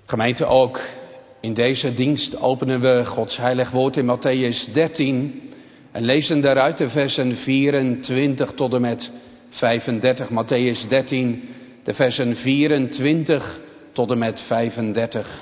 Gemeente, ook in deze dienst openen we Gods heilig woord in Mattheüs 13 en lezen daaruit de versen 24 tot en met 35. Mattheüs 13, de versen 24 tot en met 35.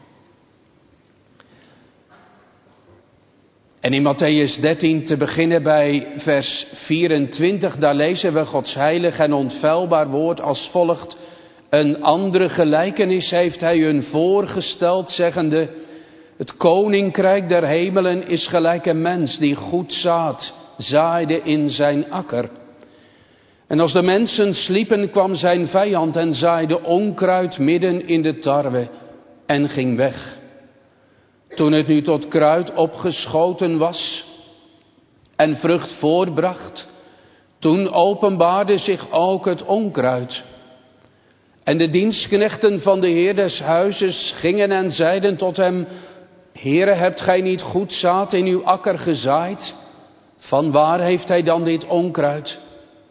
En in Mattheüs 13 te beginnen bij vers 24, daar lezen we Gods heilig en onfeilbaar woord als volgt. Een andere gelijkenis heeft hij hun voorgesteld, zeggende: het koninkrijk der hemelen is gelijk een mens die goed zaad zaaide in zijn akker. En als de mensen sliepen, kwam zijn vijand en zaaide onkruid midden in de tarwe en ging weg. Toen het nu tot kruid opgeschoten was en vrucht voortbracht, toen openbaarde zich ook het onkruid. En de dienstknechten van de Heer des huizes gingen en zeiden tot hem: Heere, hebt gij niet goed zaad in uw akker gezaaid? Vanwaar heeft hij dan dit onkruid?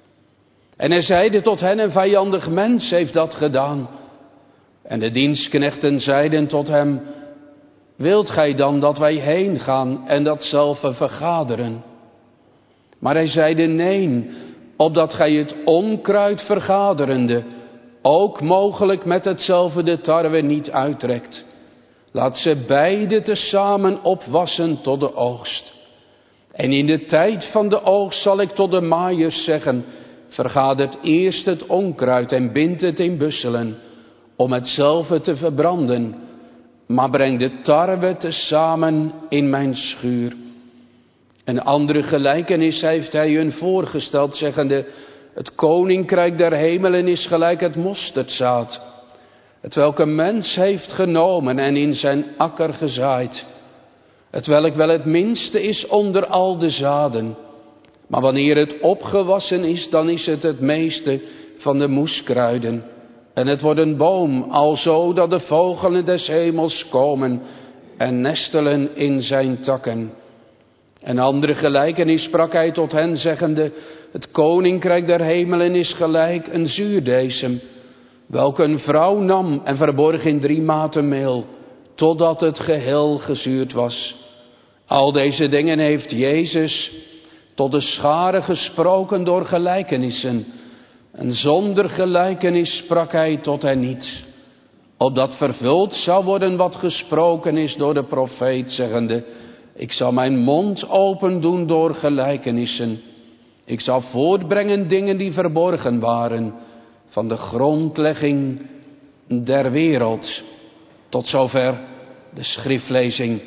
En hij zeide tot hen: een vijandig mens heeft dat gedaan. En de dienstknechten zeiden tot hem: wilt gij dan dat wij heen gaan en datzelfde vergaderen? Maar hij zeide: nee, opdat gij het onkruid vergaderende ook mogelijk met hetzelfde de tarwe niet uittrekt. Laat ze beide tezamen opwassen tot de oogst. En in de tijd van de oogst zal ik tot de maaiers zeggen: vergadert eerst het onkruid en bindt het in busselen, om hetzelfde te verbranden, maar breng de tarwe tezamen in mijn schuur. Een andere gelijkenis heeft hij hun voorgesteld, zeggende: het koninkrijk der hemelen is gelijk het mosterdzaad, hetwelk een mens heeft genomen en in zijn akker gezaaid, hetwelk wel het minste is onder al de zaden. Maar wanneer het opgewassen is, dan is het het meeste van de moeskruiden. En het wordt een boom, alzo dat de vogelen des hemels komen en nestelen in zijn takken. Een andere gelijkenis sprak hij tot hen, zeggende: het koninkrijk der hemelen is gelijk een zuurdesem, welke een vrouw nam en verborg in 3 maten meel, totdat het geheel gezuurd was. Al deze dingen heeft Jezus tot de schare gesproken door gelijkenissen. En zonder gelijkenis sprak hij tot hen niet, opdat vervuld zou worden wat gesproken is door de profeet, zeggende: ik zal mijn mond open doen door gelijkenissen. Ik zal voortbrengen dingen die verborgen waren van de grondlegging der wereld. Tot zover de schriftlezing.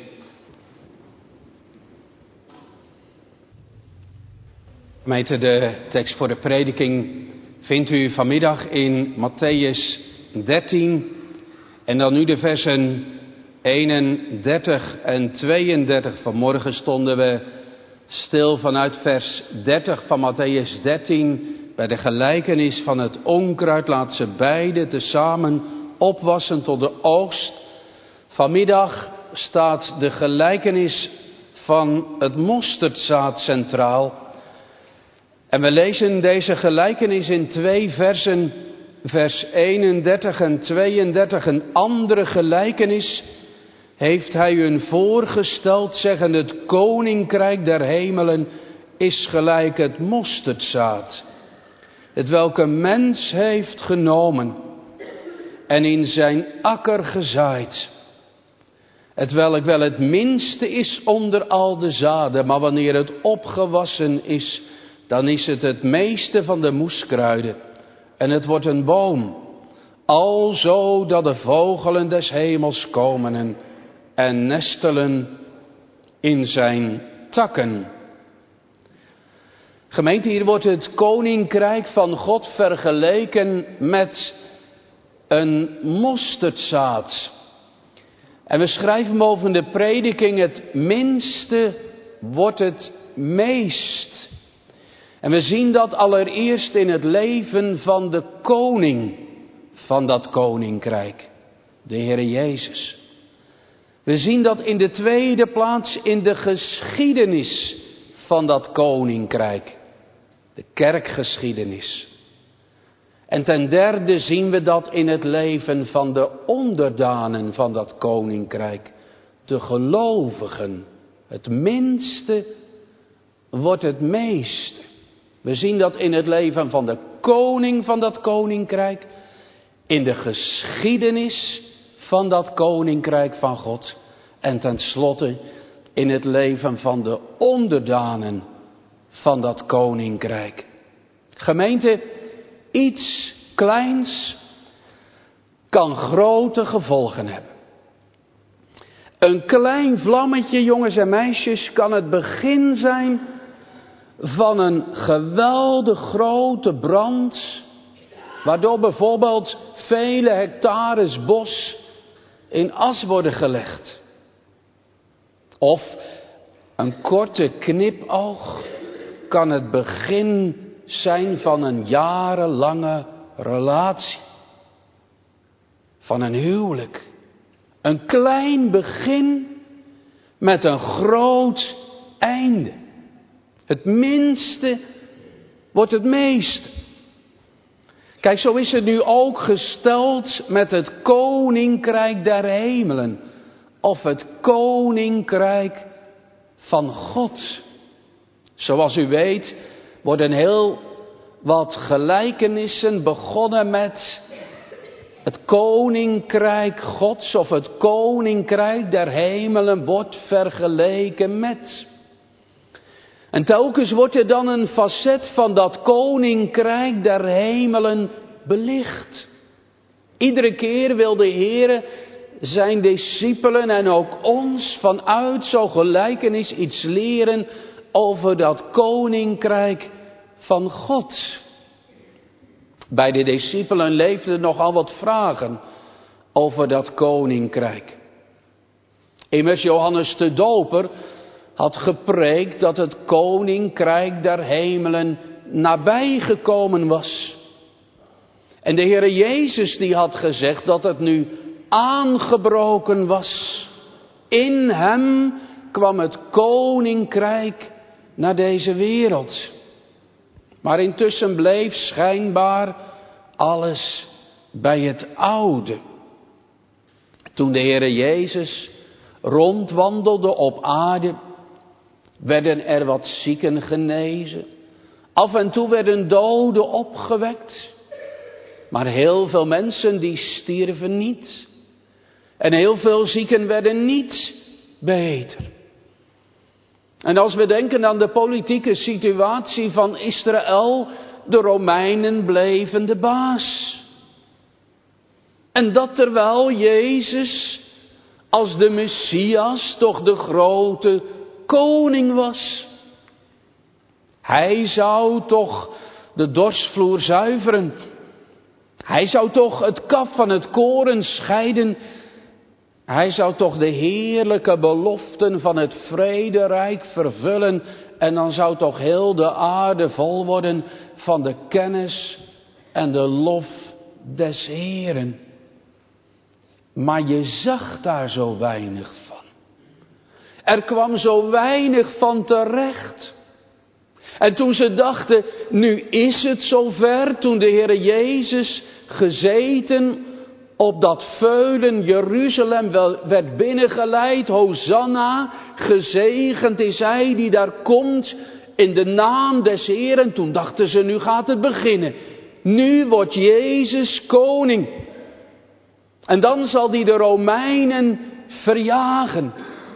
Gemeente, de tekst voor de prediking vindt u vanmiddag in Mattheüs 13 en dan nu de versen 31 en 32. Vanmorgen stonden we stil vanuit vers 30 van Mattheüs 13 bij de gelijkenis van het onkruid. Laat ze beide tezamen opwassen tot de oogst. Vanmiddag staat de gelijkenis van het mosterdzaad centraal. En we lezen deze gelijkenis in 2 versen, vers 31 en 32. Een andere gelijkenis heeft hij hun voorgesteld, zeggende: het koninkrijk der hemelen is gelijk het mosterdzaad, het welke mens heeft genomen en in zijn akker gezaaid, het welk wel het minste is onder al de zaden, maar wanneer het opgewassen is, dan is het het meeste van de moeskruiden en het wordt een boom, alzo dat de vogelen des hemels komen en nestelen in zijn takken. Gemeente, hier wordt het koninkrijk van God vergeleken met een mosterdzaad. En we schrijven boven de prediking: het minste wordt het meest. En we zien dat allereerst in het leven van de koning van dat koninkrijk, de Heere Jezus. We zien dat in de tweede plaats in de geschiedenis van dat koninkrijk, de kerkgeschiedenis. En ten derde zien we dat in het leven van de onderdanen van dat koninkrijk. De gelovigen. Het minste wordt het meeste. We zien dat in het leven van de koning van dat koninkrijk. In de geschiedenis van dat koninkrijk van God. En tenslotte in het leven van de onderdanen van dat koninkrijk. Gemeente, iets kleins kan grote gevolgen hebben. Een klein vlammetje, jongens en meisjes, kan het begin zijn van een geweldig grote brand, waardoor bijvoorbeeld vele hectares bos in as worden gelegd. Of een korte knipoog kan het begin zijn van een jarenlange relatie. Van een huwelijk. Een klein begin met een groot einde. Het minste wordt het meeste. Kijk, zo is het nu ook gesteld met het koninkrijk der hemelen. Of het koninkrijk van God. Zoals u weet worden heel wat gelijkenissen begonnen met het koninkrijk Gods of het koninkrijk der hemelen wordt vergeleken met. En telkens wordt er dan een facet van dat koninkrijk der hemelen belicht. Iedere keer wil de Heer zijn discipelen en ook ons vanuit zo'n gelijkenis iets leren over dat koninkrijk van God. Bij de discipelen leefden nogal wat vragen over dat koninkrijk. Immers Johannes de Doper had gepreekt dat het koninkrijk der hemelen nabijgekomen was. En de Heere Jezus die had gezegd dat het nu aangebroken was. In hem kwam het koninkrijk naar deze wereld. Maar intussen bleef schijnbaar alles bij het oude. Toen de Heere Jezus rondwandelde op aarde, werden er wat zieken genezen. Af en toe werden doden opgewekt. Maar heel veel mensen die stierven niet. En heel veel zieken werden niet beter. En als we denken aan de politieke situatie van Israël, de Romeinen bleven de baas. En dat terwijl Jezus als de Messias toch de grote koning was. Hij zou toch de dorsvloer zuiveren. Hij zou toch het kaf van het koren scheiden. Hij zou toch de heerlijke beloften van het vrederijk vervullen. En dan zou toch heel de aarde vol worden van de kennis en de lof des Heeren. Maar je zag daar zo weinig van. Er kwam zo weinig van terecht. En toen ze dachten, nu is het zover, toen de Heere Jezus gezeten op dat veulen Jeruzalem werd binnengeleid. Hosanna, gezegend is hij die daar komt in de naam des Heeren. Toen dachten ze, nu gaat het beginnen. Nu wordt Jezus koning. En dan zal hij de Romeinen verjagen.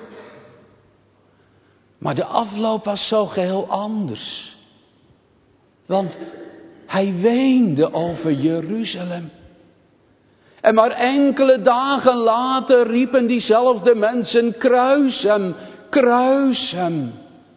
Maar de afloop was zo geheel anders. Want hij weende over Jeruzalem. En maar enkele dagen later riepen diezelfde mensen, kruis hem, kruis hem.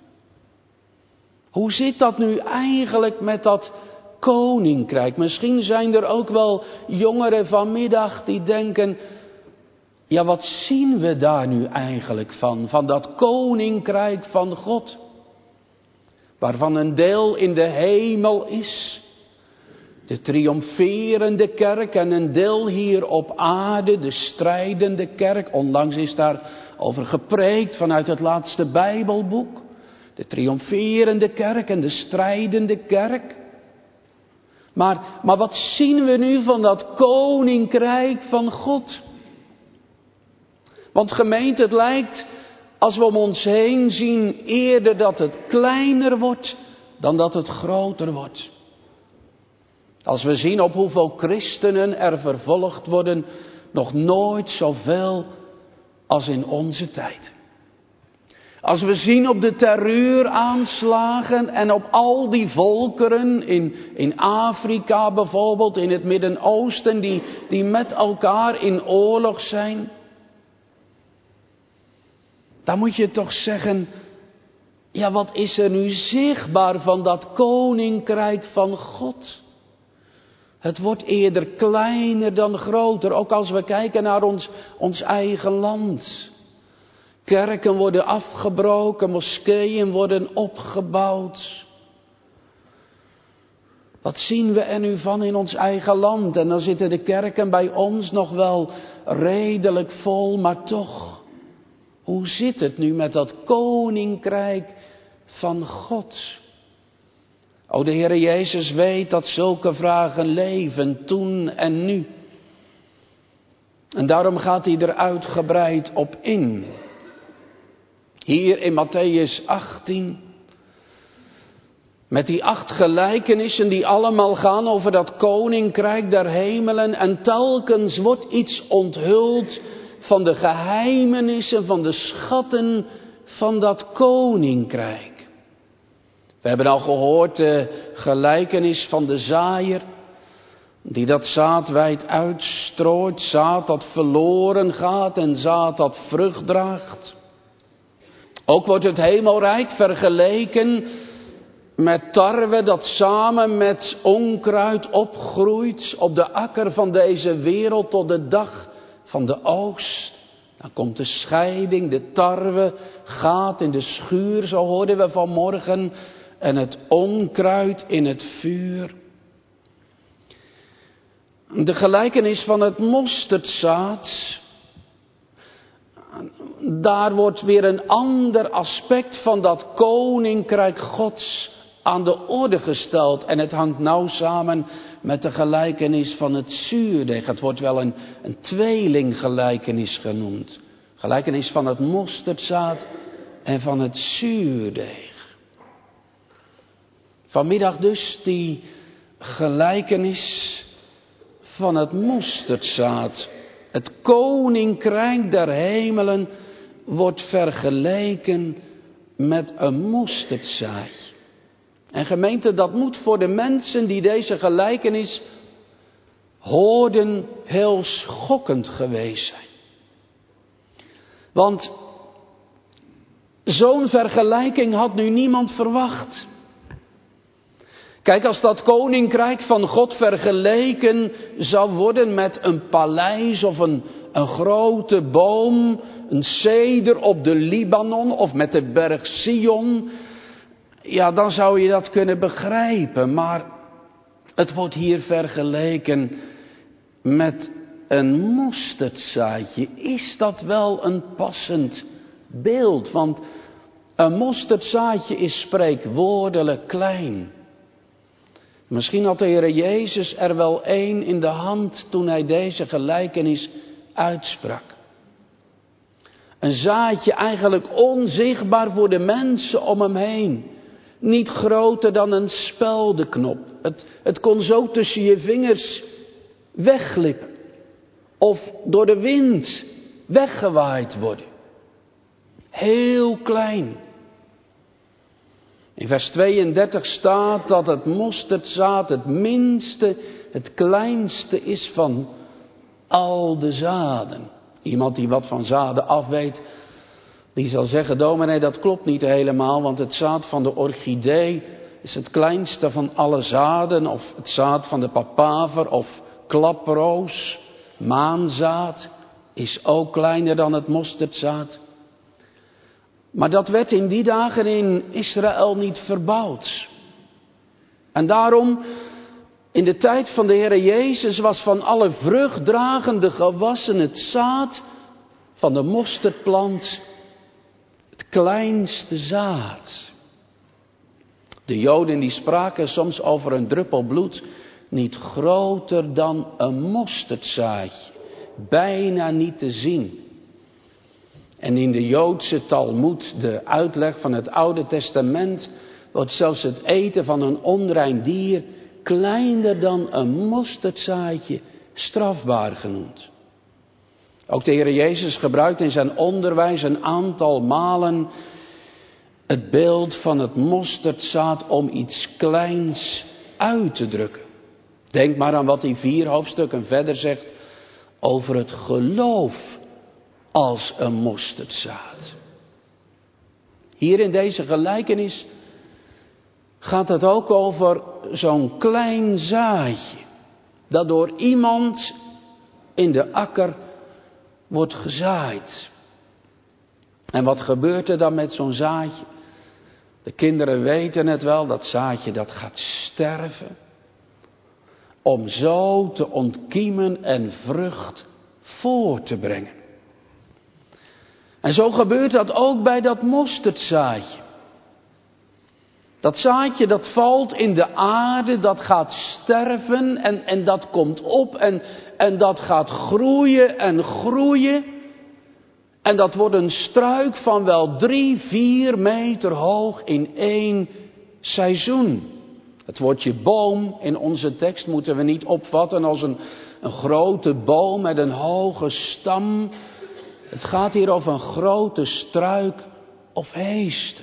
Hoe zit dat nu eigenlijk met dat koninkrijk? Misschien zijn er ook wel jongeren vanmiddag die denken, ja, wat zien we daar nu eigenlijk van dat koninkrijk van God? Waarvan een deel in de hemel is. De triomferende kerk en een deel hier op aarde, de strijdende kerk. Onlangs is daar over gepreekt vanuit het laatste Bijbelboek. De triomferende kerk en de strijdende kerk. Maar wat zien we nu van dat koninkrijk van God? Want gemeente, het lijkt, als we om ons heen zien, eerder dat het kleiner wordt dan dat het groter wordt. Als we zien op hoeveel christenen er vervolgd worden, nog nooit zoveel als in onze tijd. Als we zien op de terreuraanslagen en op al die volkeren in Afrika bijvoorbeeld, in het Midden-Oosten, die met elkaar in oorlog zijn. Dan moet je toch zeggen, ja, wat is er nu zichtbaar van dat koninkrijk van God? Het wordt eerder kleiner dan groter, ook als we kijken naar ons eigen land. Kerken worden afgebroken, moskeeën worden opgebouwd. Wat zien we er nu van in ons eigen land? En dan zitten de kerken bij ons nog wel redelijk vol, maar toch, hoe zit het nu met dat koninkrijk van God? O, de Heere Jezus weet dat zulke vragen leven, toen en nu. En daarom gaat hij er uitgebreid op in. Hier in Mattheüs 18, met die 8 gelijkenissen die allemaal gaan over dat koninkrijk der hemelen. En telkens wordt iets onthuld van de geheimenissen, van de schatten van dat koninkrijk. We hebben al gehoord de gelijkenis van de zaaier, die dat zaad wijd uitstrooit, zaad dat verloren gaat en zaad dat vrucht draagt. Ook wordt het hemelrijk vergeleken met tarwe dat samen met onkruid opgroeit op de akker van deze wereld tot de dag van de oogst. Dan komt de scheiding, de tarwe gaat in de schuur, zo hoorden we vanmorgen, en het onkruid in het vuur. De gelijkenis van het mosterdzaad, daar wordt weer een ander aspect van dat koninkrijk Gods aan de orde gesteld. En het hangt nauw samen met de gelijkenis van het zuurdeeg. Het wordt wel een tweelinggelijkenis genoemd. Gelijkenis van het mosterdzaad en van het zuurdeeg. Vanmiddag dus die gelijkenis van het mosterdzaad. Het koninkrijk der hemelen wordt vergeleken met een mosterdzaadje. En gemeente, dat moet voor de mensen die deze gelijkenis hoorden heel schokkend geweest zijn. Want zo'n vergelijking had nu niemand verwacht. Kijk, als dat koninkrijk van God vergeleken zou worden met een paleis of een grote boom, een ceder op de Libanon of met de berg Sion, ja, dan zou je dat kunnen begrijpen. Maar het wordt hier vergeleken met een mosterdzaadje. Is dat wel een passend beeld? Want een mosterdzaadje is spreekwoordelijk klein. Misschien had de Heer Jezus er wel één in de hand toen hij deze gelijkenis uitsprak. Een zaadje eigenlijk onzichtbaar voor de mensen om hem heen. Niet groter dan een speldenknop. Het kon zo tussen je vingers wegglippen. Of door de wind weggewaaid worden. Heel klein. In vers 32 staat dat het mosterdzaad het minste, het kleinste is van al de zaden. Iemand die wat van zaden afweet, die zal zeggen, dominee, dat klopt niet helemaal, want het zaad van de orchidee is het kleinste van alle zaden, of het zaad van de papaver of klaproos, maanzaad, is ook kleiner dan het mosterdzaad. Maar dat werd in die dagen in Israël niet verbouwd. En daarom, in de tijd van de Heere Jezus was van alle vruchtdragende gewassen het zaad van de mosterdplant het kleinste zaad. De Joden die spraken soms over een druppel bloed niet groter dan een mosterdzaadje, bijna niet te zien. En in de Joodse Talmoed, de uitleg van het Oude Testament, wordt zelfs het eten van een onrein dier kleiner dan een mosterdzaadje strafbaar genoemd. Ook de Heer Jezus gebruikt in zijn onderwijs een aantal malen het beeld van het mosterdzaad om iets kleins uit te drukken. Denk maar aan wat hij 4 hoofdstukken verder zegt over het geloof als een mosterdzaad. Hier in deze gelijkenis gaat het ook over zo'n klein zaadje dat door iemand in de akker wordt gezaaid. En wat gebeurt er dan met zo'n zaadje? De kinderen weten het wel, dat zaadje dat gaat sterven. Om zo te ontkiemen en vrucht voor te brengen. En zo gebeurt dat ook bij dat mosterdzaadje. Dat zaadje dat valt in de aarde, dat gaat sterven en dat komt op en dat gaat groeien en groeien. En dat wordt een struik van wel 3-4 meter hoog in 1 seizoen. Het woordje boom in onze tekst moeten we niet opvatten als een grote boom met een hoge stam. Het gaat hier over een grote struik of heester.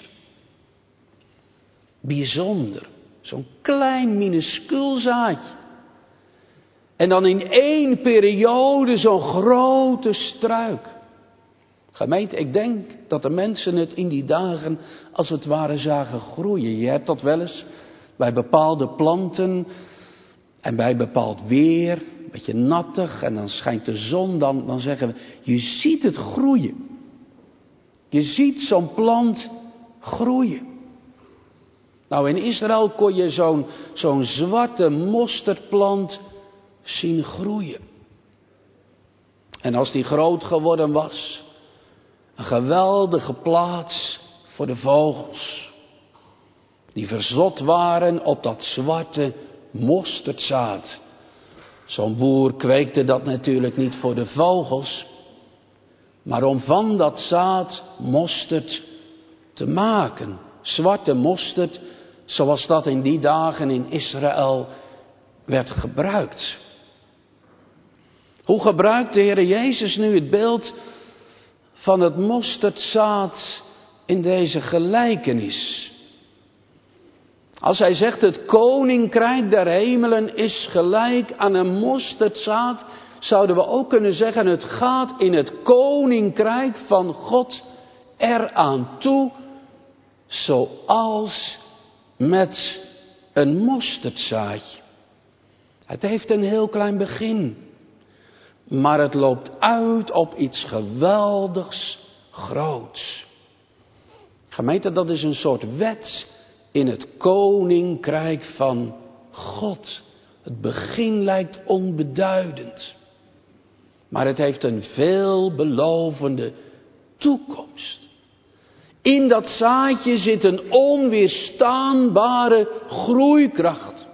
Bijzonder, zo'n klein minuscuul zaadje. En dan in 1 periode zo'n grote struik. Gemeente, ik denk dat de mensen het in die dagen als het ware zagen groeien. Je hebt dat wel eens bij bepaalde planten en bij bepaald weer, een beetje nattig en dan schijnt de zon, dan zeggen we, je ziet het groeien. Je ziet zo'n plant groeien. Nou, in Israël kon je zo'n zwarte mosterdplant zien groeien. En als die groot geworden was, een geweldige plaats voor de vogels. Die verzot waren op dat zwarte mosterdzaad. Zo'n boer kweekte dat natuurlijk niet voor de vogels, maar om van dat zaad mosterd te maken. Zwarte mosterd, zoals dat in die dagen in Israël werd gebruikt. Hoe gebruikt de Heer Jezus nu het beeld van het mosterdzaad in deze gelijkenis? Als hij zegt het koninkrijk der hemelen is gelijk aan een mosterdzaad, zouden we ook kunnen zeggen het gaat in het koninkrijk van God eraan toe, zoals met een mosterdzaadje. Het heeft een heel klein begin, maar het loopt uit op iets geweldigs groots. Gemeente, dat is een soort wet in het koninkrijk van God. Het begin lijkt onbeduidend, maar het heeft een veelbelovende toekomst. In dat zaadje zit een onweerstaanbare groeikracht.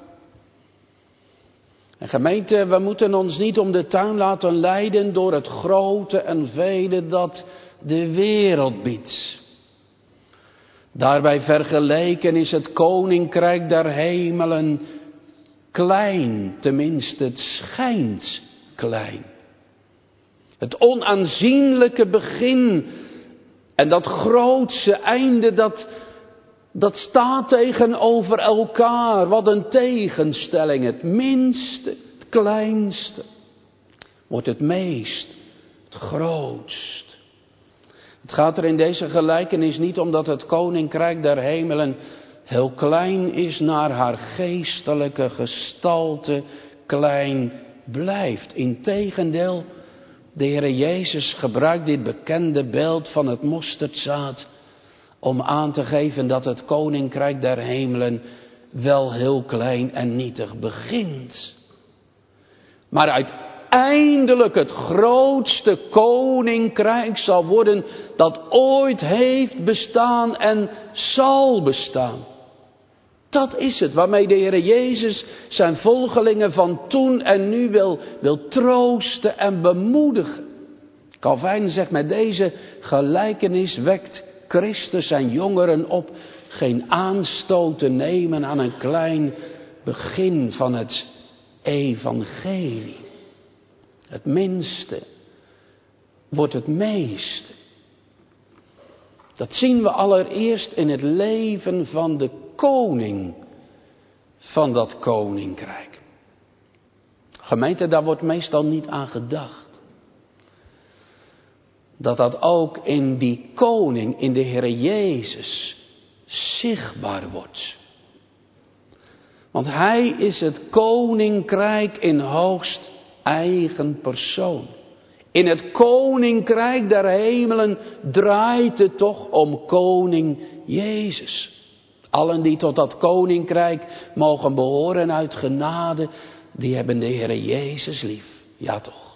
En gemeente, we moeten ons niet om de tuin laten leiden door het grote en vele dat de wereld biedt. Daarbij vergeleken is het koninkrijk der hemelen klein, tenminste het schijnt klein. Het onaanzienlijke begin en dat grootse einde, dat staat tegenover elkaar. Wat een tegenstelling. Het minste, het kleinste, wordt het meest, het grootst. Het gaat er in deze gelijkenis niet om dat het koninkrijk der hemelen heel klein is, naar haar geestelijke gestalte klein blijft. Integendeel, de Heer Jezus gebruikt dit bekende beeld van het mosterdzaad om aan te geven dat het koninkrijk der hemelen wel heel klein en nietig begint. Maar uiteindelijk het grootste koninkrijk zal worden dat ooit heeft bestaan en zal bestaan. Dat is het waarmee de Heer Jezus zijn volgelingen van toen en nu wil troosten en bemoedigen. Calvijn zegt, met deze gelijkenis wekt Christus zijn jongeren op geen aanstoot te nemen aan een klein begin van het evangelie. Het minste wordt het meeste. Dat zien we allereerst in het leven van de koning van dat koninkrijk. Gemeente, daar wordt meestal niet aan gedacht. Dat ook in die koning, in de Heer Jezus, zichtbaar wordt. Want hij is het koninkrijk in hoogst eigen persoon. In het koninkrijk der hemelen draait het toch om koning Jezus. Allen die tot dat koninkrijk mogen behoren uit genade, die hebben de Heer Jezus lief. Ja toch.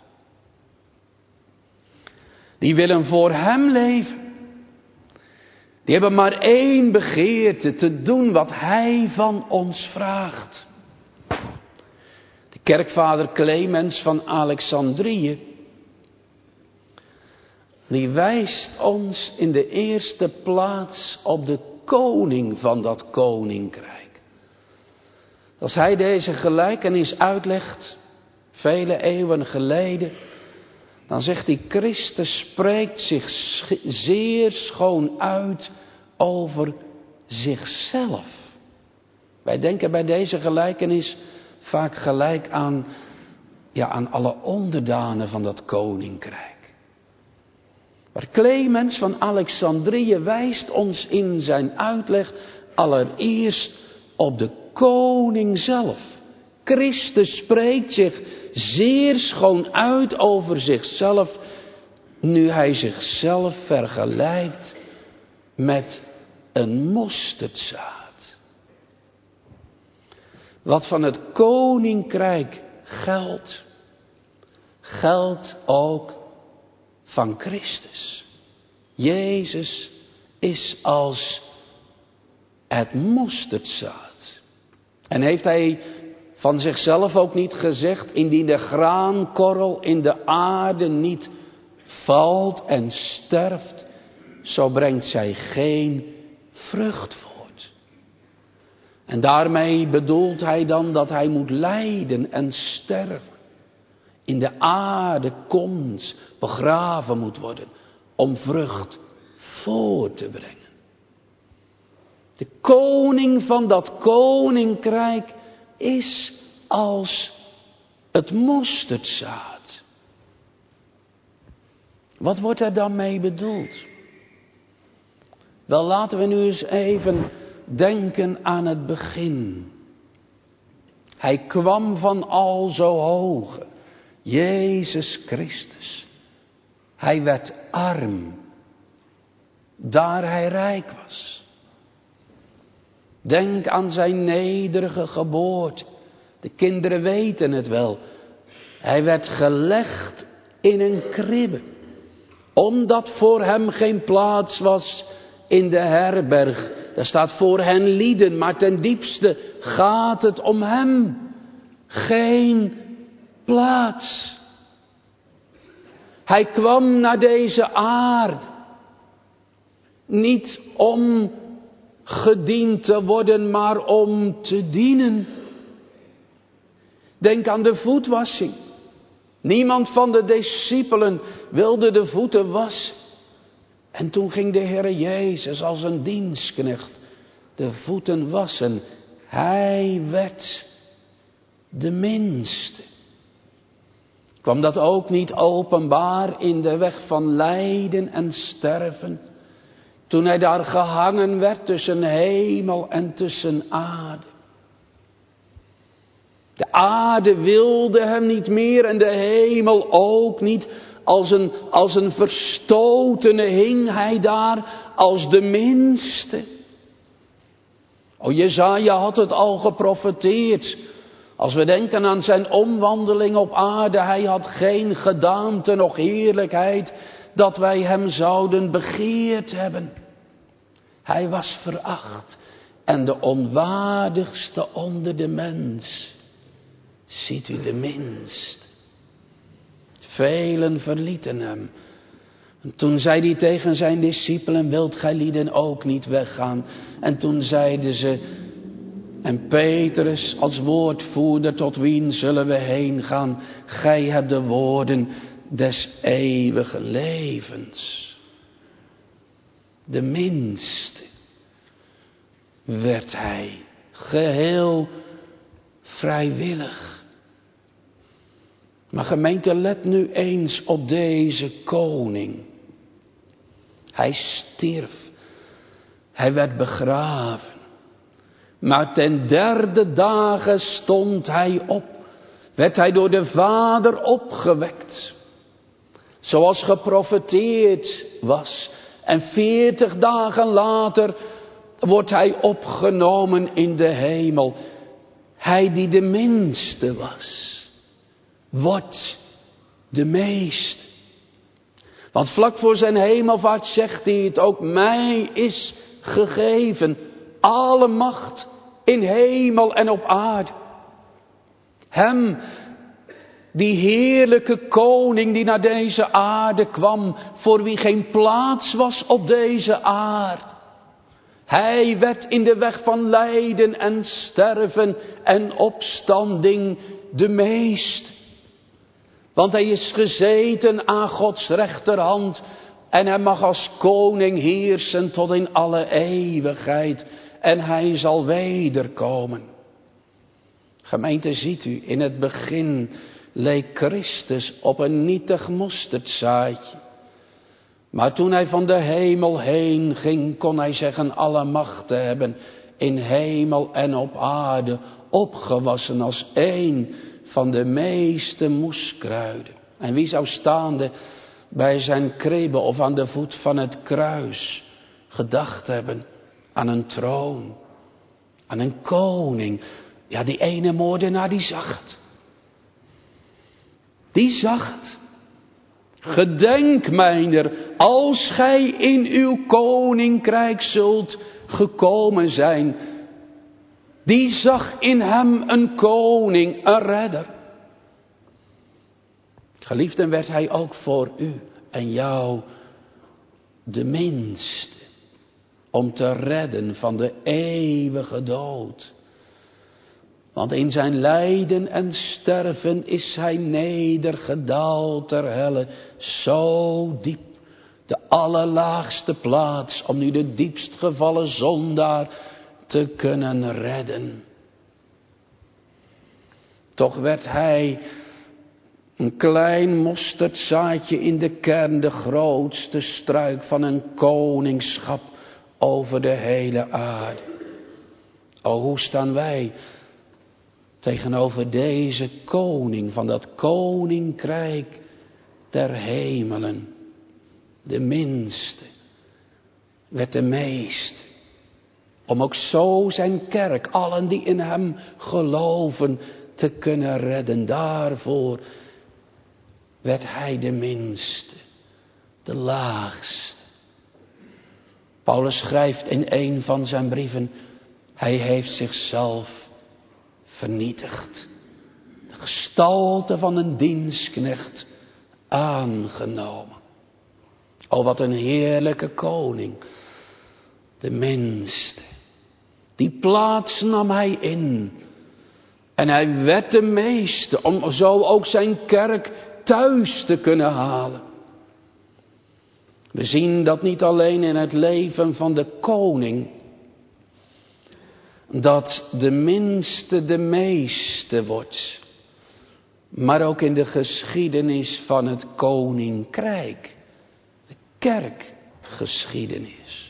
Die willen voor hem leven. Die hebben maar één begeerte, te doen wat hij van ons vraagt. De kerkvader Clemens van Alexandrië, die wijst ons in de eerste plaats op de koning van dat koninkrijk. Als hij deze gelijkenis uitlegt, vele eeuwen geleden, dan zegt hij, Christus spreekt zich zeer schoon uit over zichzelf. Wij denken bij deze gelijkenis vaak gelijk aan alle onderdanen van dat koninkrijk. Maar Clemens van Alexandrië wijst ons in zijn uitleg allereerst op de koning zelf. Christus spreekt zich zeer schoon uit over zichzelf, nu hij zichzelf vergelijkt met een mosterdzaad. Wat van het koninkrijk geldt, geldt ook van Christus. Jezus is als het mosterdzaad. En heeft hij van zichzelf ook niet gezegd, indien de graankorrel in de aarde niet valt en sterft, zo brengt zij geen vrucht voort. En daarmee bedoelt hij dan dat hij moet lijden en sterven. In de aarde komt, begraven moet worden, om vrucht voort te brengen. De koning van dat koninkrijk is als het mosterdzaad. Wat wordt er dan mee bedoeld? Wel, laten we nu eens even denken aan het begin. Hij kwam van al zo hoge, Jezus Christus. Hij werd arm, daar hij rijk was. Denk aan zijn nederige geboorte. De kinderen weten het wel. Hij werd gelegd in een kribbe, omdat voor hem geen plaats was in de herberg. Daar staat voor hen lieden, maar ten diepste gaat het om hem. Geen plaats. Hij kwam naar deze aarde, niet om gediend te worden, maar om te dienen. Denk aan de voetwassing. Niemand van de discipelen wilde de voeten wassen. En toen ging de Heer Jezus als een dienstknecht de voeten wassen. Hij werd de minste. Kwam dat ook niet openbaar in de weg van lijden en sterven? Toen hij daar gehangen werd tussen hemel en tussen aarde. De aarde wilde hem niet meer en de hemel ook niet. Als een verstotene hing hij daar als de minste. O, Jesaja had het al geprofeteerd. Als we denken aan zijn omwandeling op aarde, hij had geen gedaante, noch heerlijkheid, dat wij hem zouden begeerd hebben. Hij was veracht en de onwaardigste onder de mens ziet u de minst. Velen verlieten hem. En toen zei hij tegen zijn discipelen, wilt gij lieden ook niet weggaan? En toen zeiden ze, en Petrus als woordvoerder, tot wien zullen we heen gaan? Gij hebt de woorden des eeuwige levens. De minste werd hij, geheel vrijwillig. Maar gemeente, let nu eens op deze koning. Hij stierf, hij werd begraven. Maar ten derde dagen stond hij op, werd hij door de Vader opgewekt. Zoals geprofeteerd was. En 40 dagen later wordt hij opgenomen in de hemel. Hij die de minste was, wordt de meeste. Want vlak voor zijn hemelvaart zegt hij het ook, mij is gegeven alle macht in hemel en op aarde. Hem, die heerlijke koning die naar deze aarde kwam, voor wie geen plaats was op deze aarde. Hij werd in de weg van lijden en sterven en opstanding de meest. Want hij is gezeten aan Gods rechterhand en hij mag als koning heersen tot in alle eeuwigheid. En hij zal wederkomen. Gemeente, ziet u, in het begin leek Christus op een nietig mosterdzaadje. Maar toen hij van de hemel heen ging, kon hij zeggen alle macht te hebben in hemel en op aarde, opgewassen als één van de meeste moeskruiden. En wie zou staande bij zijn kribbe of aan de voet van het kruis gedacht hebben aan een troon, aan een koning. Ja, die ene moordenaar die zag het. Die zag het. Gedenk mijner, als gij in uw koninkrijk zult gekomen zijn. Die zag in hem een koning, een redder. Geliefden, werd hij ook voor u en jou de minste, om te redden van de eeuwige dood. Want in zijn lijden en sterven is hij nedergedaald ter helle, zo diep, de allerlaagste plaats, om nu de diepst gevallen zondaar te kunnen redden. Toch werd hij een klein mosterdzaadje in de kern, de grootste struik van een koningschap over de hele aarde. O, hoe staan wij tegenover deze koning van dat koninkrijk der hemelen? De minste werd de meeste. Om ook zo zijn kerk, allen die in hem geloven, te kunnen redden. Daarvoor werd hij de minste, de laagste. Paulus schrijft in een van zijn brieven, hij heeft zichzelf vernietigd. De gestalte van een dienstknecht aangenomen. O, wat een heerlijke koning. De minste. Die plaats nam hij in. En hij werd de meeste, om zo ook zijn kerk thuis te kunnen halen. We zien dat niet alleen in het leven van de koning, dat de minste de meeste wordt, maar ook in de geschiedenis van het koninkrijk, de kerkgeschiedenis.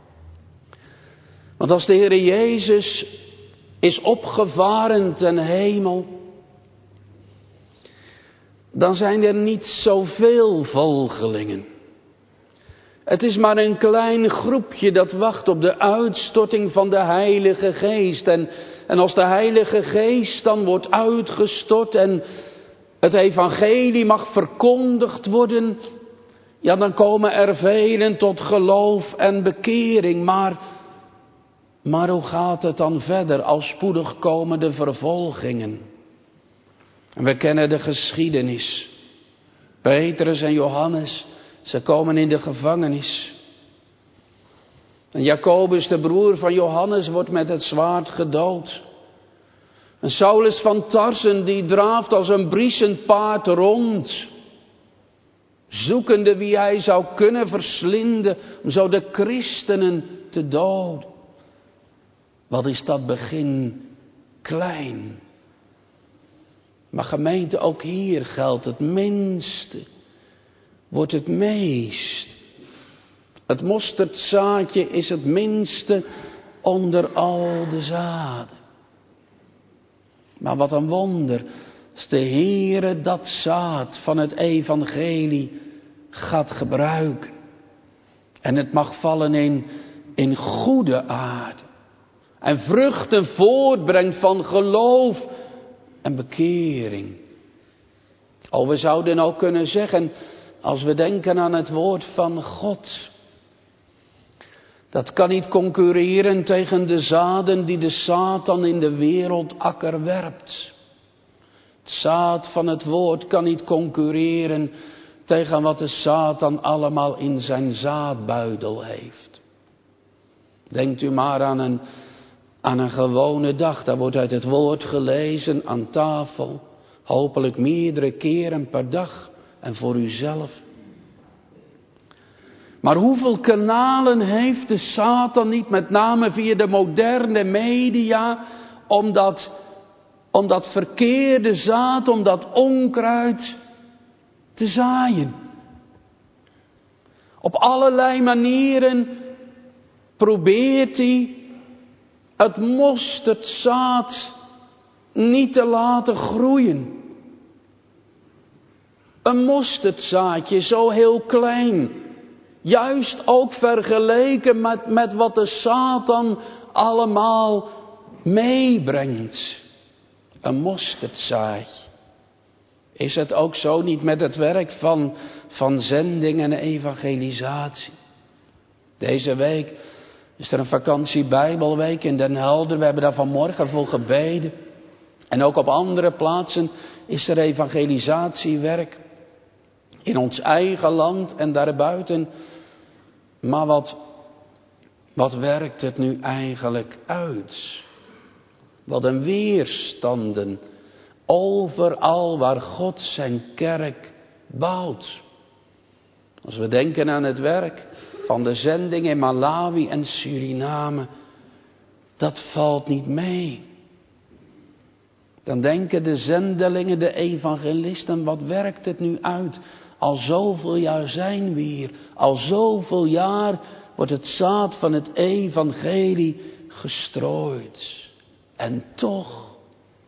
Want als de Heer Jezus is opgevaren ten hemel, dan zijn er niet zoveel volgelingen. Het is maar een klein groepje dat wacht op de uitstorting van de Heilige Geest. En als de Heilige Geest dan wordt uitgestort en het evangelie mag verkondigd worden, ja, dan komen er velen tot geloof en bekering. Maar Maar hoe gaat het dan verder? Al spoedig komen de vervolgingen. En we kennen de geschiedenis. Petrus en Johannes, ze komen in de gevangenis. En Jacobus, de broer van Johannes, wordt met het zwaard gedood. En Saulus van Tarsen, die draaft als een briesend paard rond, zoekende wie hij zou kunnen verslinden om zo de christenen te doden. Wat is dat begin klein. Maar gemeente, ook hier geldt het minste wordt het meest. Het mosterdzaadje is het minste onder al de zaden. Maar wat een wonder, als de Heere dat zaad van het evangelie gaat gebruiken. En het mag vallen in goede aarde. En vruchten voortbrengt van geloof en bekering. Oh, we zouden ook kunnen zeggen, als we denken aan het woord van God, dat kan niet concurreren tegen de zaden die de Satan in de wereldakker werpt. Het zaad van het woord kan niet concurreren tegen wat de Satan allemaal in zijn zaadbuidel heeft. Denkt u maar aan een gewone dag. Daar wordt uit het woord gelezen aan tafel. Hopelijk meerdere keren per dag. En voor uzelf. Maar hoeveel kanalen heeft de Satan niet, met name via de moderne media, om dat verkeerde zaad, om dat onkruid te zaaien. Op allerlei manieren probeert hij het mosterdzaad niet te laten groeien. Een mosterdzaadje, zo heel klein. Juist ook vergeleken met wat de Satan allemaal meebrengt. Een mosterdzaadje. Is het ook zo niet met het werk van zending en evangelisatie? Deze week is er een vakantiebijbelweek in Den Helder. We hebben daar vanmorgen voor gebeden. En ook op andere plaatsen is er evangelisatiewerk. In ons eigen land en daarbuiten. Maar wat werkt het nu eigenlijk uit? Wat een weerstanden overal waar God zijn kerk bouwt. Als we denken aan het werk van de zending in Malawi en Suriname, dat valt niet mee. Dan denken de zendelingen, de evangelisten, wat werkt het nu uit? Al zoveel jaar zijn we hier. Al zoveel jaar wordt het zaad van het evangelie gestrooid. En toch,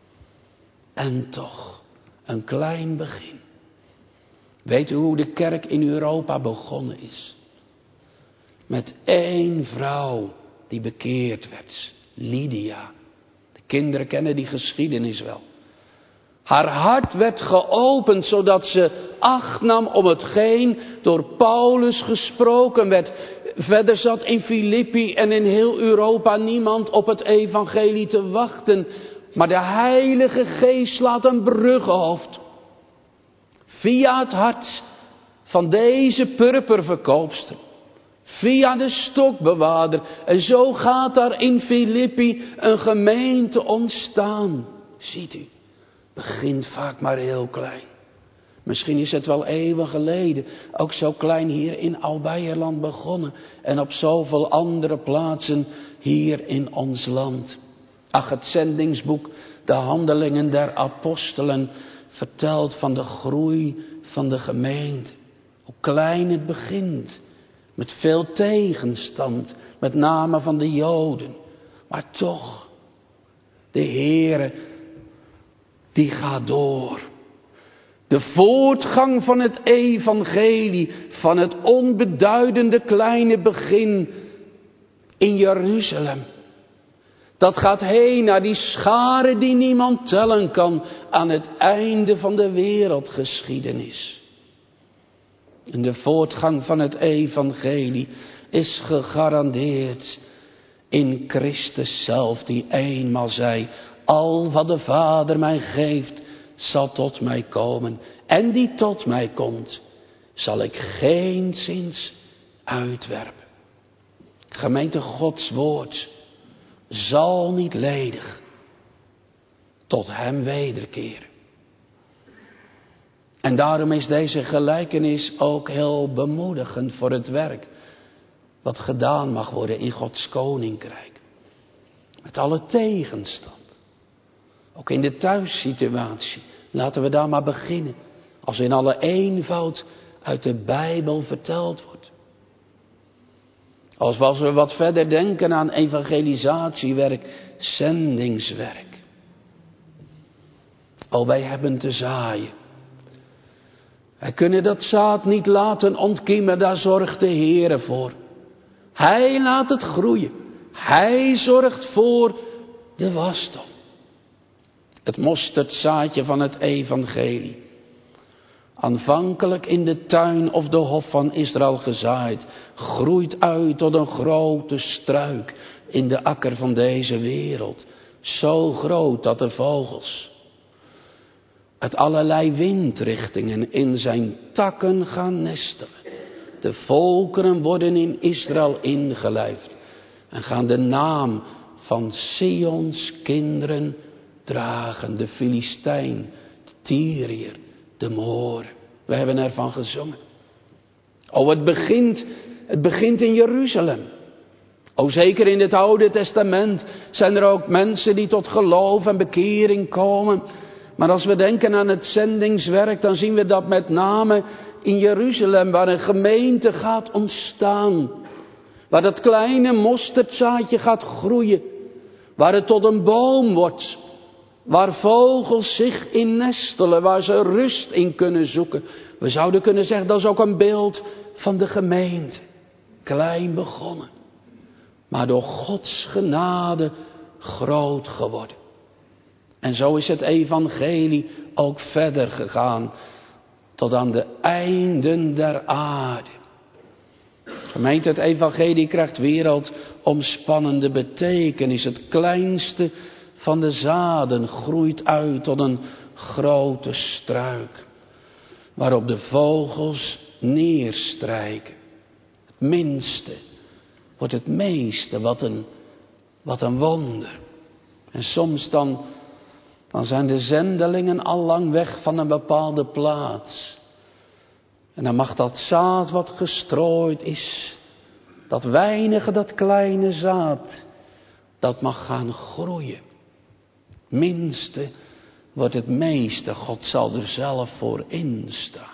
een klein begin. Weet u hoe de kerk in Europa begonnen is? Met 1 vrouw die bekeerd werd. Lydia. De kinderen kennen die geschiedenis wel. Haar hart werd geopend zodat ze acht nam om hetgeen door Paulus gesproken werd. Verder zat in Filippi en in heel Europa niemand op het evangelie te wachten. Maar de Heilige Geest slaat een bruggenhoofd. Via het hart van deze purperverkoopster. Via de stokbewaarder. En zo gaat daar in Filippi een gemeente ontstaan. Ziet u, begint vaak maar heel klein. Misschien is het wel eeuwen geleden ook zo klein hier in Albeierland begonnen. En op zoveel andere plaatsen hier in ons land. Ach, het zendingsboek, de Handelingen der Apostelen, vertelt van de groei van de gemeente. Hoe klein het begint. Met veel tegenstand, met name van de Joden. Maar toch, de Heere, die gaat door. De voortgang van het evangelie, van het onbeduidende kleine begin in Jeruzalem. Dat gaat heen naar die schare die niemand tellen kan aan het einde van de wereldgeschiedenis. En de voortgang van het evangelie is gegarandeerd In Christus zelf, die eenmaal zei, al wat de Vader mij geeft, zal tot mij komen. En die tot mij komt, zal ik geenszins uitwerpen. Gemeente, Gods woord zal niet ledig tot hem wederkeren. En daarom is deze gelijkenis ook heel bemoedigend voor het werk wat gedaan mag worden in Gods koninkrijk. Met alle tegenstand. Ook in de thuissituatie. Laten we daar maar beginnen. Als in alle eenvoud uit de Bijbel verteld wordt. Als we wat verder denken aan evangelisatiewerk, zendingswerk. Wij hebben te zaaien. Wij kunnen dat zaad niet laten ontkiemen, daar zorgt de Heere voor. Hij laat het groeien. Hij zorgt voor de wasdom. Het mosterdzaadje van het evangelie. Aanvankelijk in de tuin of de hof van Israël gezaaid, groeit uit tot een grote struik in de akker van deze wereld. Zo groot dat de vogels uit allerlei windrichtingen in zijn takken gaan nestelen. De volkeren worden in Israël ingelijfd en gaan de naam van Sions kinderen dragen. De Filistijn, de Tyriër, de Moor. We hebben ervan gezongen. Het begint in Jeruzalem. Zeker in het Oude Testament zijn er ook mensen die tot geloof en bekering komen. Maar als we denken aan het zendingswerk, dan zien we dat met name in Jeruzalem, waar een gemeente gaat ontstaan. Waar dat kleine mosterdzaadje gaat groeien. Waar het tot een boom wordt. Waar vogels zich in nestelen, waar ze rust in kunnen zoeken. We zouden kunnen zeggen, dat is ook een beeld van de gemeente. Klein begonnen, maar door Gods genade groot geworden. En zo is het evangelie ook verder gegaan, tot aan de einden der aarde. Gemeente, het evangelie krijgt wereldomspannende betekenis. Het kleinste van de zaden groeit uit tot een grote struik, waarop de vogels neerstrijken. Het minste wordt het meeste, wat een wonder. En soms dan zijn de zendelingen al lang weg van een bepaalde plaats. En dan mag dat zaad wat gestrooid is, dat weinige, dat kleine zaad, dat mag gaan groeien. Minste wordt het meeste, God zal er zelf voor instaan.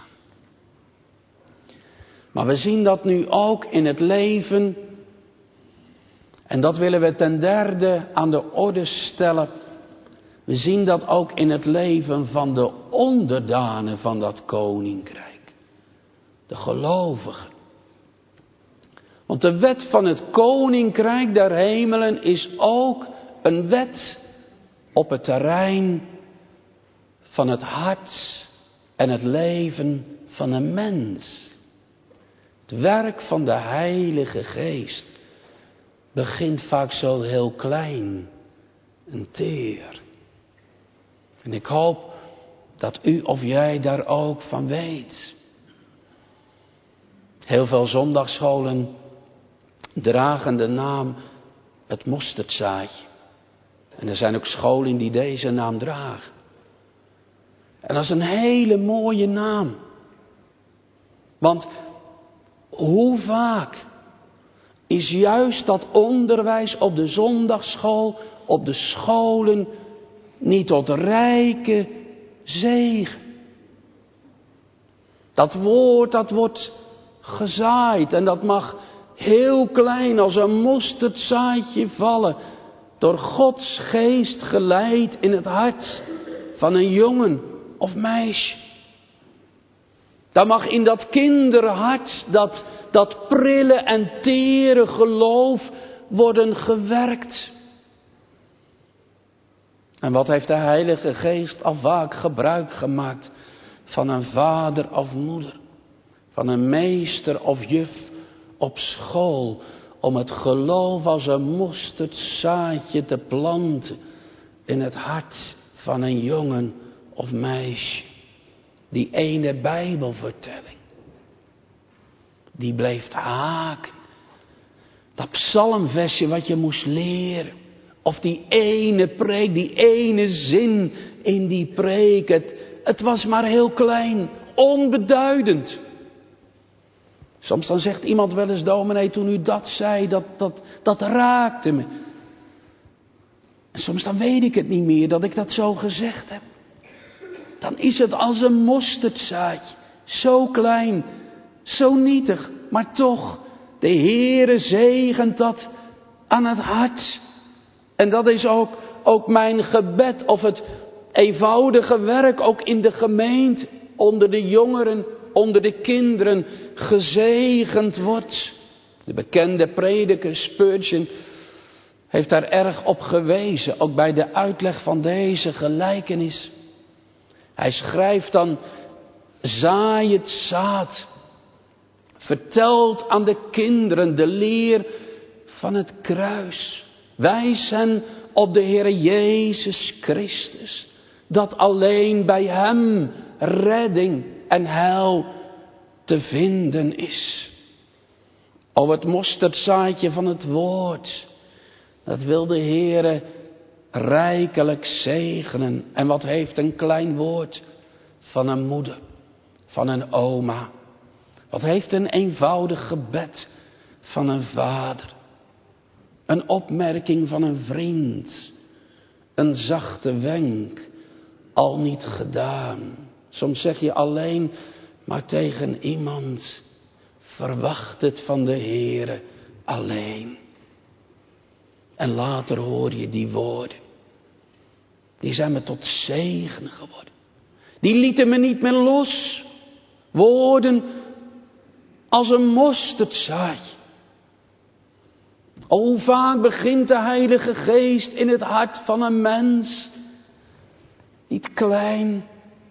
Maar we zien dat nu ook in het leven, en dat willen we ten derde aan de orde stellen. We zien dat ook in het leven van de onderdanen van dat koninkrijk. De gelovigen. Want de wet van het koninkrijk der hemelen is ook een wet op het terrein van het hart en het leven van een mens. Het werk van de Heilige Geest begint vaak zo heel klein en teer. En ik hoop dat u of jij daar ook van weet. Heel veel zondagsscholen dragen de naam het mosterdzaadje. En er zijn ook scholen die deze naam dragen. En dat is een hele mooie naam. Want hoe vaak is juist dat onderwijs op de zondagschool, op de scholen, niet tot rijke zegen. Dat woord, dat wordt gezaaid en dat mag heel klein als een mosterdzaadje vallen. Door Gods geest geleid in het hart van een jongen of meisje. Dan mag in dat kinderhart, dat prille en tere geloof worden gewerkt. En wat heeft de Heilige Geest al vaak gebruik gemaakt van een vader of moeder, van een meester of juf op school, om het geloof als een mosterdzaadje te planten in het hart van een jongen of meisje. Die ene Bijbelvertelling, die bleef haken. Dat psalmversje wat je moest leren. Of die ene preek, die ene zin in die preek. Het was maar heel klein, onbeduidend. Soms dan zegt iemand wel eens: dominee, toen u dat zei, dat raakte me. En soms dan weet ik het niet meer dat ik dat zo gezegd heb. Dan is het als een mosterdzaadje. Zo klein, zo nietig, maar toch, de Heere zegent dat aan het hart. En dat is ook mijn gebed, of het eenvoudige werk ook in de gemeente, onder de jongeren, onder de kinderen, gezegend wordt. De bekende prediker Spurgeon heeft daar erg op gewezen, ook bij de uitleg van deze gelijkenis. Hij schrijft dan: zaai het zaad, vertelt aan de kinderen de leer van het kruis. Wijs hen op de Heere Jezus Christus, dat alleen bij Hem redding en heil te vinden is. O, het mosterdzaadje van het woord, dat wil de Heere rijkelijk zegenen. En wat heeft een klein woord van een moeder, van een oma? Wat heeft een eenvoudig gebed van een vader? Een opmerking van een vriend, een zachte wenk, al niet gedaan. Soms zeg je alleen maar tegen iemand: verwacht het van de Heere alleen. En later hoor je die woorden. Die zijn me tot zegen geworden. Die lieten me niet meer los. Woorden als een mosterdzaadje. O, vaak begint de Heilige Geest in het hart van een mens. Niet klein.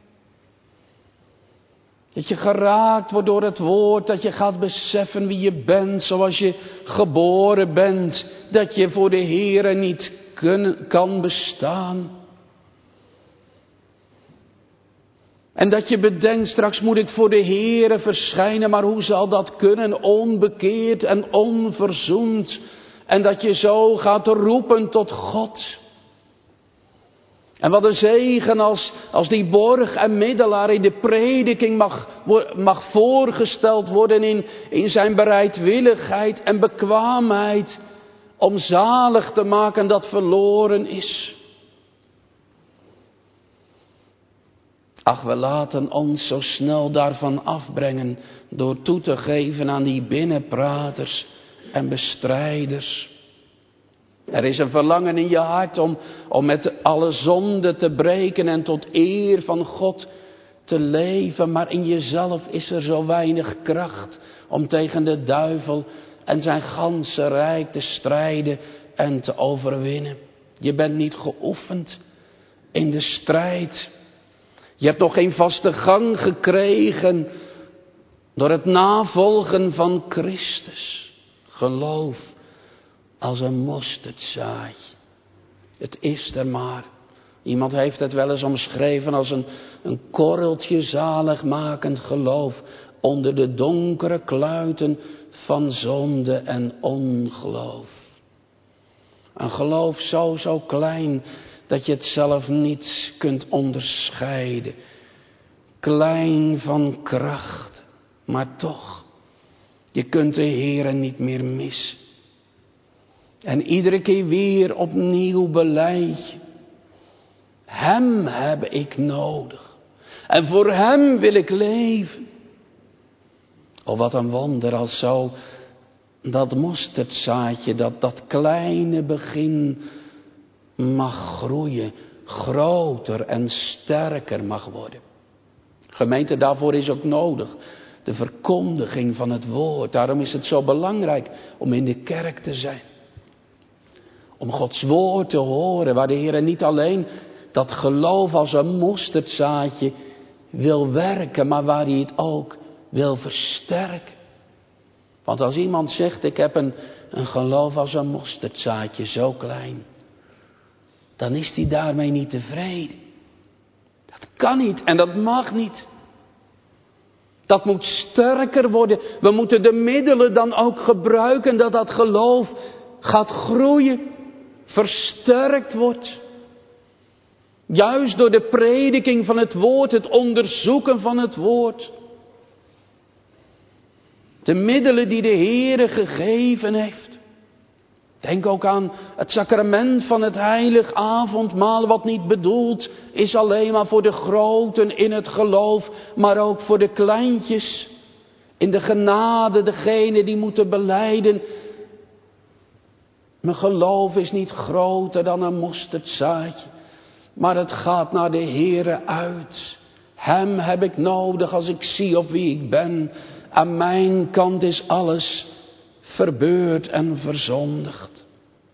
Dat je geraakt wordt door het woord. Dat je gaat beseffen wie je bent zoals je geboren bent. Dat je voor de Heere niet kan bestaan. En dat je bedenkt: straks moet ik voor de Heere verschijnen. Maar hoe zal dat kunnen? Onbekeerd en onverzoend. En dat je zo gaat roepen tot God. En wat een zegen als die borg en middelaar in de prediking mag voorgesteld worden in zijn bereidwilligheid en bekwaamheid om zalig te maken dat verloren is. Ach, we laten ons zo snel daarvan afbrengen door toe te geven aan die binnenpraters en bestrijders. Er is een verlangen in je hart om met alle zonde te breken en tot eer van God te leven. Maar in jezelf is er zo weinig kracht om tegen de duivel en zijn ganse rijk te strijden en te overwinnen. Je bent niet geoefend in de strijd. Je hebt nog geen vaste gang gekregen door het navolgen van Christus. Geloof als een mosterdzaadje. Het is er maar. Iemand heeft het wel eens omschreven als een korreltje zaligmakend geloof onder de donkere kluiten van zonde en ongeloof. Een geloof zo klein dat je het zelf niet kunt onderscheiden. Klein van kracht, maar toch, je kunt de Heere niet meer missen. En iedere keer weer opnieuw belijd je: Hem heb ik nodig. En voor Hem wil ik leven. Oh, wat een wonder als zo dat mosterdzaadje, dat kleine begin mag groeien, groter en sterker mag worden. Gemeente, daarvoor is ook nodig de verkondiging van het woord. Daarom is het zo belangrijk om in de kerk te zijn. Om Gods woord te horen, waar de Heer niet alleen dat geloof als een mosterdzaadje wil werken, maar waar hij het ook wil versterken. Want als iemand zegt, ik heb een geloof als een mosterdzaadje, zo klein. Dan is hij daarmee niet tevreden. Dat kan niet en dat mag niet. Dat moet sterker worden. We moeten de middelen dan ook gebruiken dat dat geloof gaat groeien. Versterkt wordt. Juist door de prediking van het woord, het onderzoeken van het woord. De middelen die de Heere gegeven heeft. Denk ook aan het sacrament van het heilig avondmaal, wat niet bedoeld is alleen maar voor de groten in het geloof, maar ook voor de kleintjes. In de genade, degene die moeten belijden. Mijn geloof is niet groter dan een mosterdzaadje, maar het gaat naar de Heere uit. Hem heb ik nodig als ik zie op wie ik ben. Aan mijn kant is alles verbeurd en verzondigd.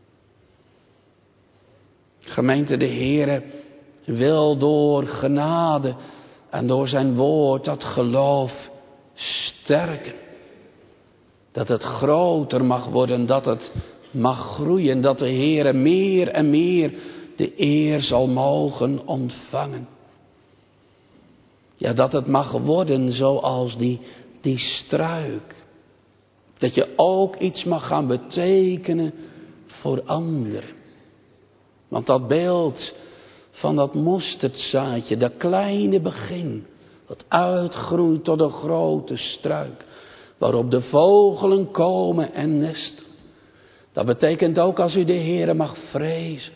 Gemeente, de Heere wil door genade en door zijn woord dat geloof sterken. Dat het groter mag worden, dat het mag groeien, dat de Heere meer en meer de eer zal mogen ontvangen. Ja, dat het mag worden zoals die struik. Dat je ook iets mag gaan betekenen voor anderen. Want dat beeld van dat mosterdzaadje, dat kleine begin, dat uitgroeit tot een grote struik, waarop de vogelen komen en nestelen. Dat betekent ook als u de Heere mag vrezen.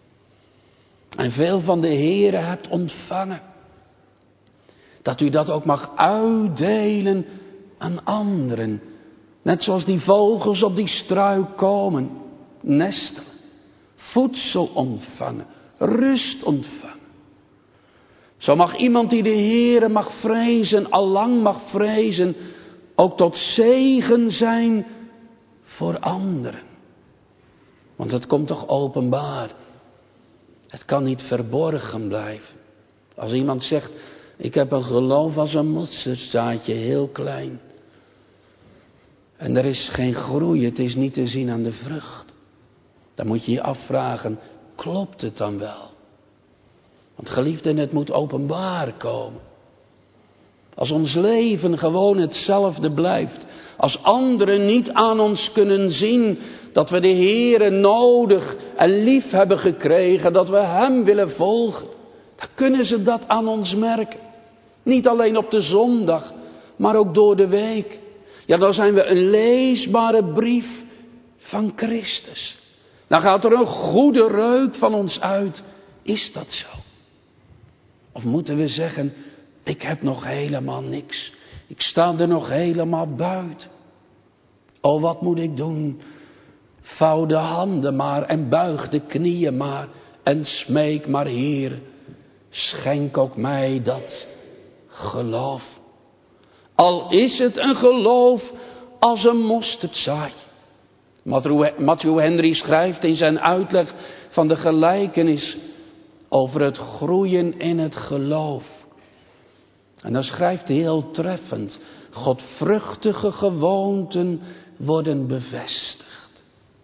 En veel van de Heere hebt ontvangen. Dat u dat ook mag uitdelen aan anderen. Net zoals die vogels op die struik komen, nestelen, voedsel ontvangen, rust ontvangen. Zo mag iemand die de Heere mag vrezen, allang mag vrezen, ook tot zegen zijn voor anderen. Want het komt toch openbaar. Het kan niet verborgen blijven. Als iemand zegt, ik heb een geloof als een mosterdzaadje, heel klein. En er is geen groei, het is niet te zien aan de vrucht. Dan moet je je afvragen, klopt het dan wel? Want geliefden, het moet openbaar komen. Als ons leven gewoon hetzelfde blijft. Als anderen niet aan ons kunnen zien dat we de Heere nodig en lief hebben gekregen. Dat we Hem willen volgen. Dan kunnen ze dat aan ons merken. Niet alleen op de zondag, maar ook door de week. Ja, dan zijn we een leesbare brief van Christus. Dan gaat er een goede reuk van ons uit. Is dat zo? Of moeten we zeggen, ik heb nog helemaal niks. Ik sta er nog helemaal buiten. Oh, wat moet ik doen? Vouw de handen maar en buig de knieën maar en smeek maar, Heer, schenk ook mij dat geloof. Al is het een geloof als een mosterdzaadje. Matthew Henry schrijft in zijn uitleg van de gelijkenis over het groeien in het geloof. En dan schrijft hij heel treffend, godvruchtige gewoonten worden bevestigd.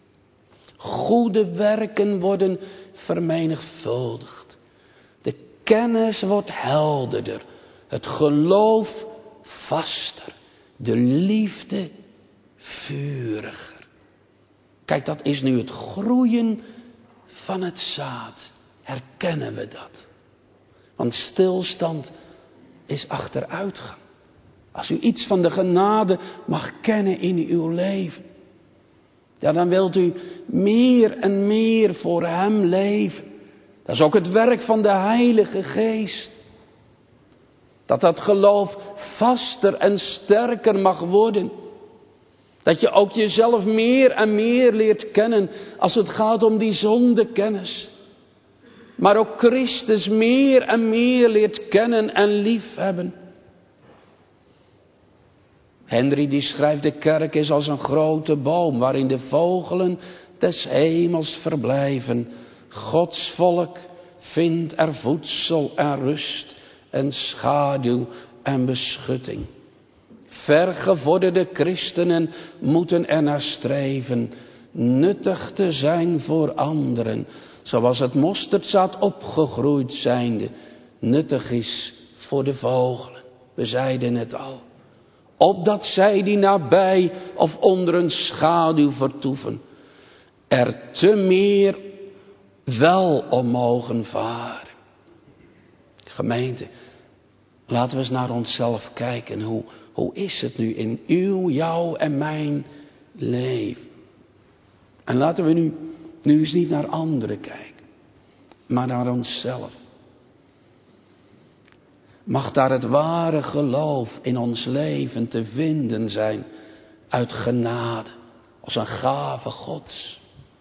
Goede werken worden vermenigvuldigd. De kennis wordt helderder. Het geloof vaster. De liefde vuriger. Kijk, dat is nu het groeien van het zaad. Herkennen we dat? Want stilstand is achteruitgang. Als u iets van de genade mag kennen in uw leven. Ja, dan wilt u meer en meer voor Hem leven. Dat is ook het werk van de Heilige Geest. Dat geloof vaster en sterker mag worden. Dat je ook jezelf meer en meer leert kennen als het gaat om die zondekennis. Maar ook Christus meer en meer leert kennen en liefhebben. Henry die schrijft, de kerk is als een grote boom waarin de vogelen des hemels verblijven. Gods volk vindt er voedsel en rust en schaduw en beschutting. vergevorderde christenen moeten er naar streven nuttig te zijn voor anderen, zoals het mosterdzaad opgegroeid zijnde nuttig is voor de vogelen. We zeiden het al. Opdat zij die nabij of onder een schaduw vertoeven, er te meer wel om mogen varen. Gemeente, laten we eens naar onszelf kijken. Hoe is het nu in uw, jouw en mijn leven? En laten we nu eens niet naar anderen kijken, maar naar onszelf. Mag daar het ware geloof in ons leven te vinden zijn uit genade, als een gave Gods.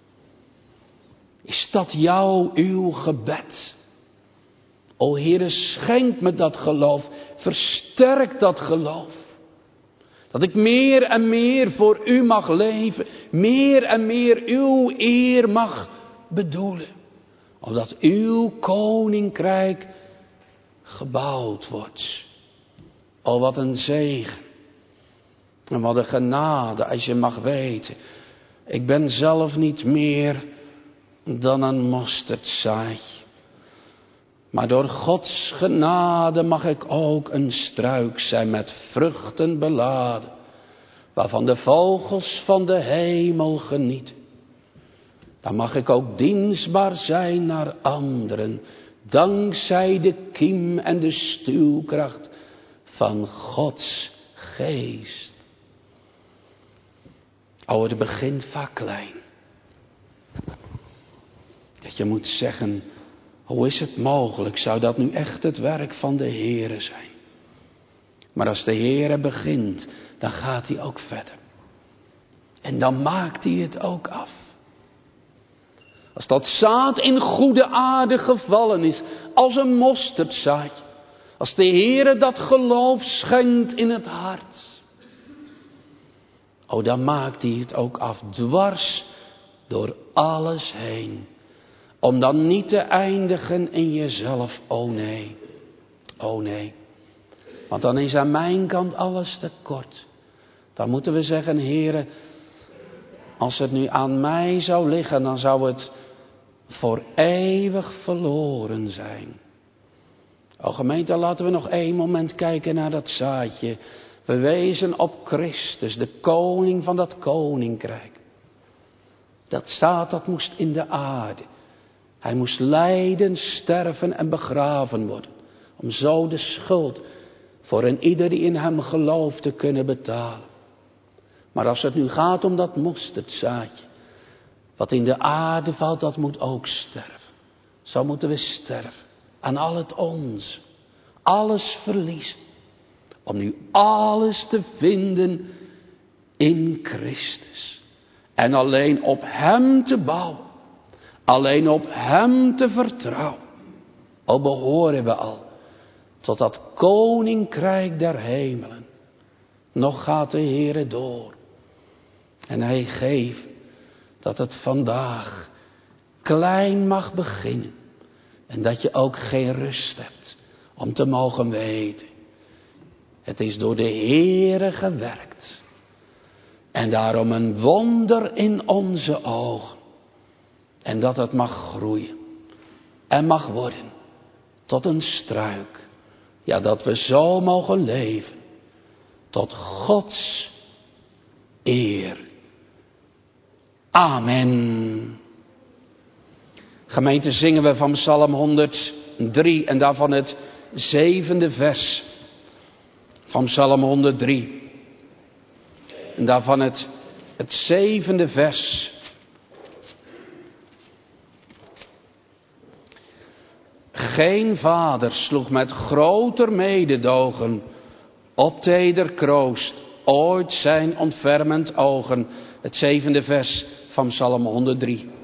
Is dat uw gebed? O Heere, schenk me dat geloof, versterk dat geloof. Dat ik meer en meer voor u mag leven, meer en meer uw eer mag bedoelen. Omdat uw koninkrijk gebouwd wordt. O, wat een zegen. En wat een genade als je mag weten. Ik ben zelf niet meer dan een mosterdzaadje. Maar door Gods genade mag ik ook een struik zijn met vruchten beladen, waarvan de vogels van de hemel genieten. Dan mag ik ook dienstbaar zijn naar anderen, dankzij de kiem en de stuwkracht van Gods geest. O, het begint vaak klein. Dat je moet zeggen, hoe is het mogelijk? Zou dat nu echt het werk van de Heere zijn? Maar als de Heere begint, dan gaat hij ook verder. En dan maakt hij het ook af. Als dat zaad in goede aarde gevallen is, als een mosterdzaadje. Als de Heere dat geloof schenkt in het hart. O, dan maakt hij het ook af, dwars door alles heen. Om dan niet te eindigen in jezelf, oh nee, oh nee. Want dan is aan mijn kant alles te kort. Dan moeten we zeggen, Heere, als het nu aan mij zou liggen, dan zou het voor eeuwig verloren zijn. O gemeente, laten we nog 1 moment kijken naar dat zaadje. We wezen op Christus, de koning van dat koninkrijk. Dat zaad, dat moest in de aarde. Hij moest lijden, sterven en begraven worden. Om zo de schuld voor een ieder die in hem gelooft te kunnen betalen. Maar als het nu gaat om dat mosterdzaadje, wat in de aarde valt, dat moet ook sterven. Zo moeten we sterven aan al het ons. Alles verliezen. Om nu alles te vinden in Christus. En alleen op hem te bouwen. Alleen op hem te vertrouwen. Al behoren we al tot dat koninkrijk der hemelen. Nog gaat de Heere door. En hij geeft dat het vandaag klein mag beginnen. En dat je ook geen rust hebt om te mogen weten. Het is door de Heere gewerkt. En daarom een wonder in onze ogen. En dat het mag groeien. En mag worden. Tot een struik. Ja, dat we zo mogen leven. Tot Gods eer. Amen. Gemeente, zingen we van Psalm 103 en daarvan het 7e vers. Van Psalm 103. En daarvan het 7e vers. Geen vader sloeg met groter mededogen op teder kroost ooit zijn ontfermend ogen. Het 7e vers van Psalm 103.